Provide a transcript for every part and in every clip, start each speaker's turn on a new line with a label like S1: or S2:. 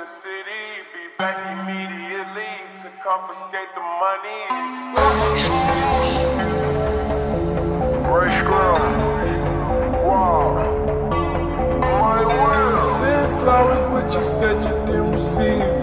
S1: the city, be back immediately to confiscate the monies. Sent flowers, but you said you didn't receive.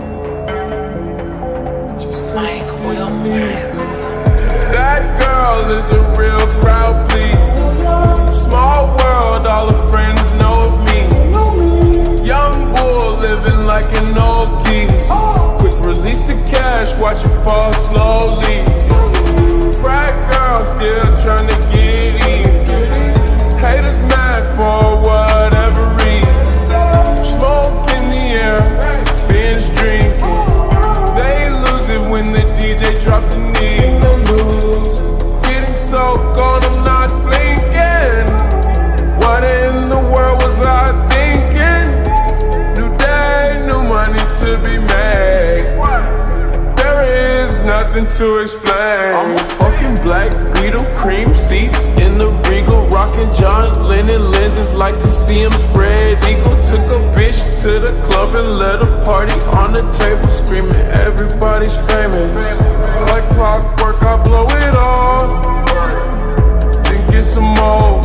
S1: But you said you didn't need them. That girl is a real crowd, please. Small world, all her friends know of me. Young bull living like an old geese. Quick release the cash, watch it fall slowly. Frat girl still trying to get in. Haters mad for whatever reason. Smoke in the air, binge drinking. They lose it when the DJ drops the knee. Getting so gone, I'm not blinking. What in the world was I thinking? New day, new money to be made. There is nothing to explain. I'm a fucking black Beetle, cream seats in the Regal, rocking John Lennon lenses, like to see him spread eagle. Took a bitch to the club and let a party on the table, screaming everybody's famous. Like clockwork, I blow it all, then get some more.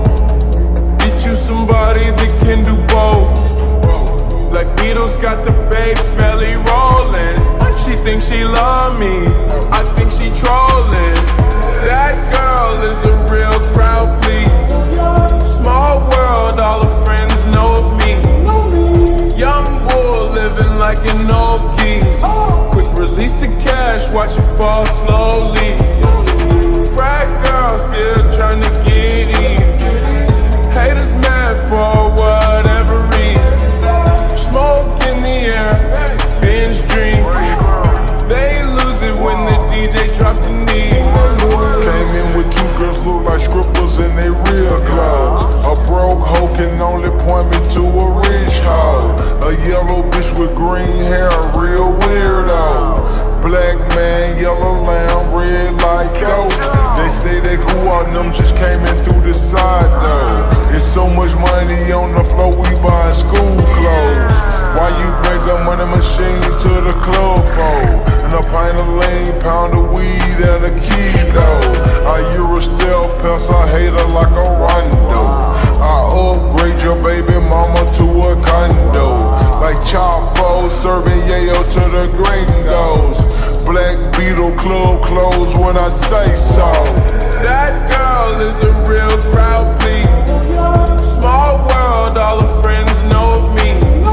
S1: Get you somebody that can do both. Black Beatles got the babes belly rolling. She thinks she love me, I think she trolling. That girl is a real crowd, please. Small world, all her friends know of me. Young bull living like an old geese. Quick release the cash, watch it fall slowly. Frat girl still trying to get in. Haters mad for whatever reason. Smoke in the air, binge drinking. They lose it when the DJ drops the knee.
S2: Came in with two girls look like scribbles in they real clothes. A broke hoe can only point me to a rich hoe. A yellow bitch with green hair, a real weirdo. Black man, yellow lamb, red like dope. They say they cool out, them just came in through the side though. It's so much money on the floor, we buying school clothes. Why you bring a money machine to the club for? And a pint of lean, pound of weed, and a kilo. I Euro stealth pest, I hate her like a rondo. I upgrade your baby mama to a condo. Like Chapo, serving yayo to the gringos. Black Beetle club closed when I say so.
S1: That girl is a real crowd, please. Small world, all her friends know of me.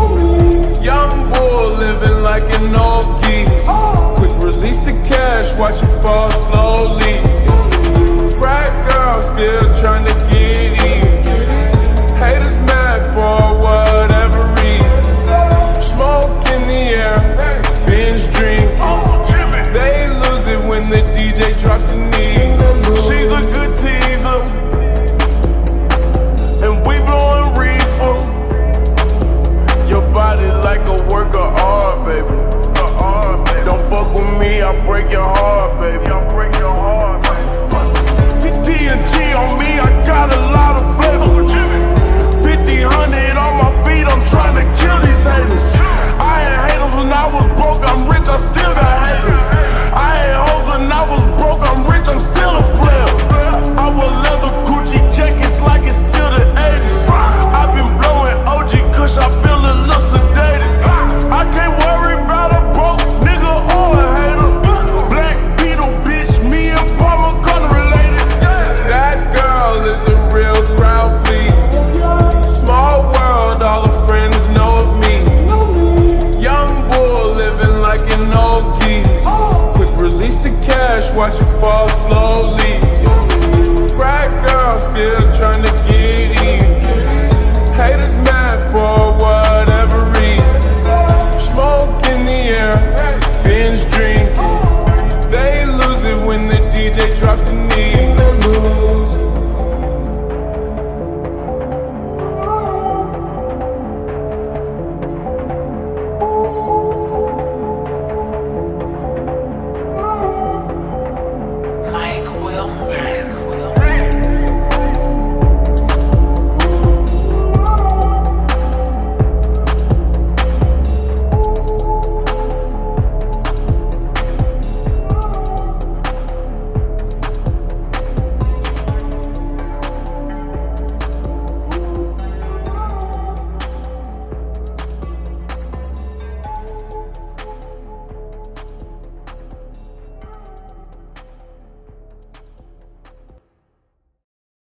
S1: Young bull living like an old geese. Quick release the cash, watch it fall slowly. Frat girl still trying to get in. Haters mad for whatever reason. Smoke in the air, binge drinking. They lose it when the DJ drops the knee. She's a good teaser, and we blowing reefer. Your body like a work of art, baby. Don't fuck with me, I'll break your heart, baby. TNG on me, I got a lot of flavor. 50-100 on my feet, I'm trying to kill these haters. I had haters when I was broke, I'm rich, I still got haters. I had hoes when I was broke, I'm rich, I'm still a player. I wear leather Gucci jackets like it's still the 80s. I've been blowing OG Kush, I feel a little sedated. I can't worry about a broke nigga or a hater. Black Beetle bitch, me and Palmer gun related. That girl is a real crowd, please. Small world, all her friends know of me. Young bull living like an old geese. Quick release the cash, watch it fall slowly.